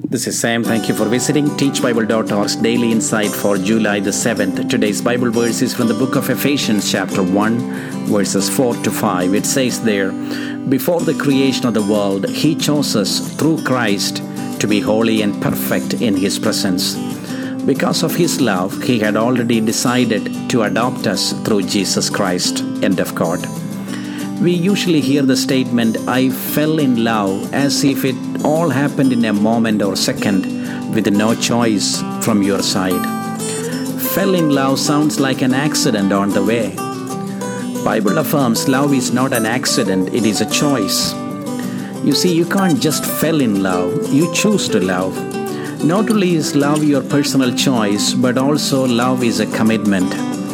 This is Sam. Thank you for visiting teachbible.org's Daily Insight for July the 7th. Today's Bible verse is from the book of Ephesians chapter 1, verses 4 to 5. It says there, "Before the creation of the world, He chose us through Christ to be holy and perfect in His presence. Because of His love, He had already decided to adopt us through Jesus Christ." End of quote. We usually hear the statement, "I fell in love," as if it all happened in a moment or second with no choice from your side. Fell in love sounds like an accident on the way. Bible affirms love is not an accident, it is a choice. You see, you can't just fall in love, you choose to love. Not only is love your personal choice, but also love is a commitment.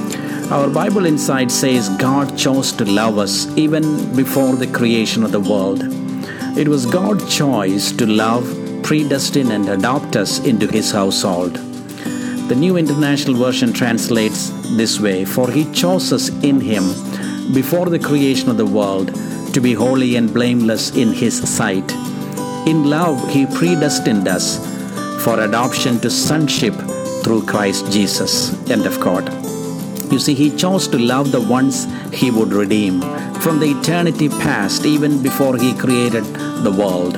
Our Bible Insight says God chose to love us even before the creation of the world. It was God's choice to love, predestine, and adopt us into His household. The New International Version translates this way, "For He chose us in Him before the creation of the world to be holy and blameless in His sight. In love, He predestined us for adoption to sonship through Christ Jesus." End of quote. You see, He chose to love the ones He would redeem from the eternity past, even before He created the world.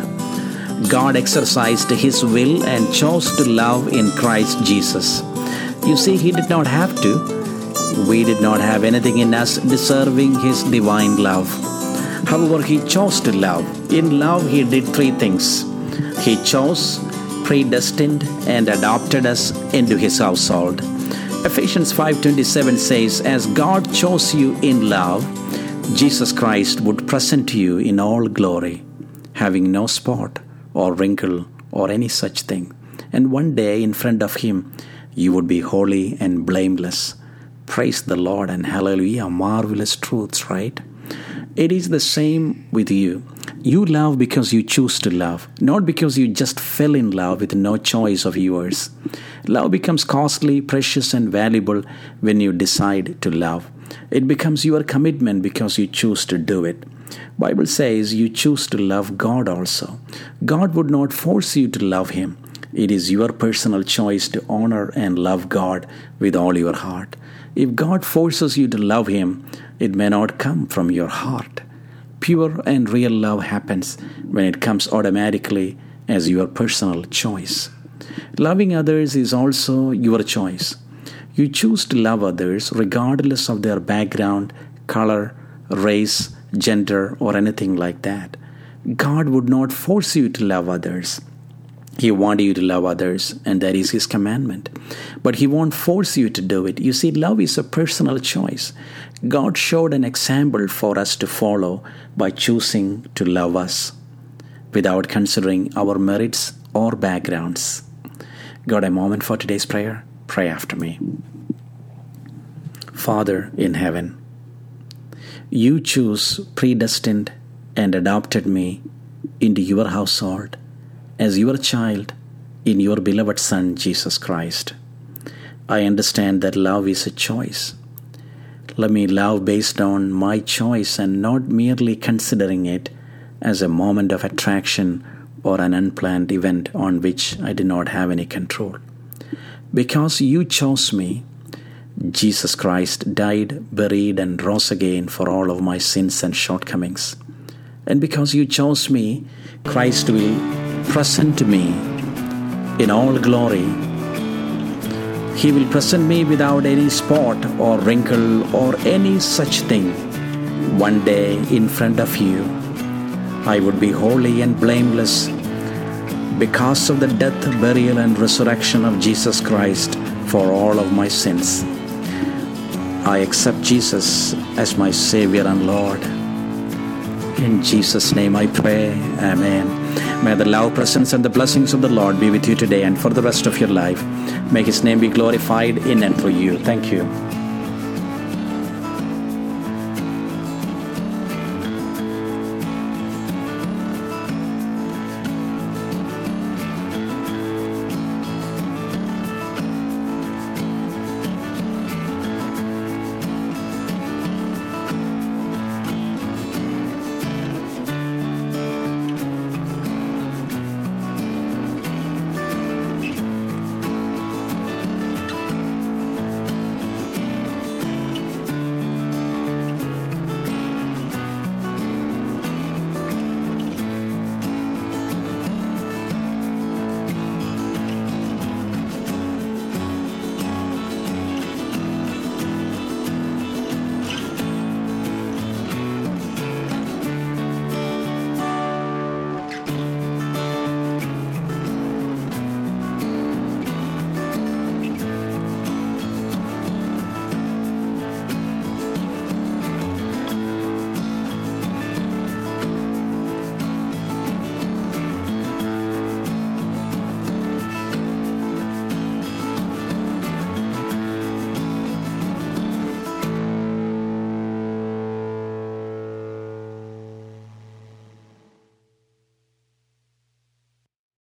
God exercised His will and chose to love in Christ Jesus. You see, He did not have to. We did not have anything in us deserving His divine love. However, He chose to love. In love, He did three things. He chose, predestined, and adopted us into His household. Ephesians 5:27 says, "As God chose you in love, Jesus Christ would present you in all glory, having no spot or wrinkle or any such thing. And one day in front of Him, you would be holy and blameless." Praise the Lord and hallelujah. Marvelous truths, right? It is the same with you. You love because you choose to love, not because you just fell in love with no choice of yours. Love becomes costly, precious, and valuable when you decide to love. It becomes your commitment because you choose to do it. Bible says you choose to love God also. God would not force you to love Him. It is your personal choice to honor and love God with all your heart. If God forces you to love Him, it may not come from your heart. Pure and real love happens when it comes automatically as your personal choice. Loving others is also your choice. You choose to love others regardless of their background, color, race, gender, or anything like that. God would not force you to love others. He wants you to love others, and that is His commandment. But He won't force you to do it. You see, love is a personal choice. God showed an example for us to follow by choosing to love us without considering our merits or backgrounds. Got a moment for today's prayer? Pray after me. Father in heaven, You choose, predestined, and adopted me into Your household as Your child in Your beloved Son, Jesus Christ. I understand that love is a choice. Let me love based on my choice and not merely considering it as a moment of attraction or an unplanned event on which I did not have any control. Because You chose me, Jesus Christ died, buried, and rose again for all of my sins and shortcomings. And because You chose me, Christ will present me in all glory. He will present me without any spot or wrinkle or any such thing. One day in front of You, I would be holy and blameless because of the death, burial, and resurrection of Jesus Christ for all of my sins. I accept Jesus as my Savior and Lord. In Jesus' name I pray. Amen. May the love, presence, and the blessings of the Lord be with you today and for the rest of your life. May His name be glorified in and through you. Thank you.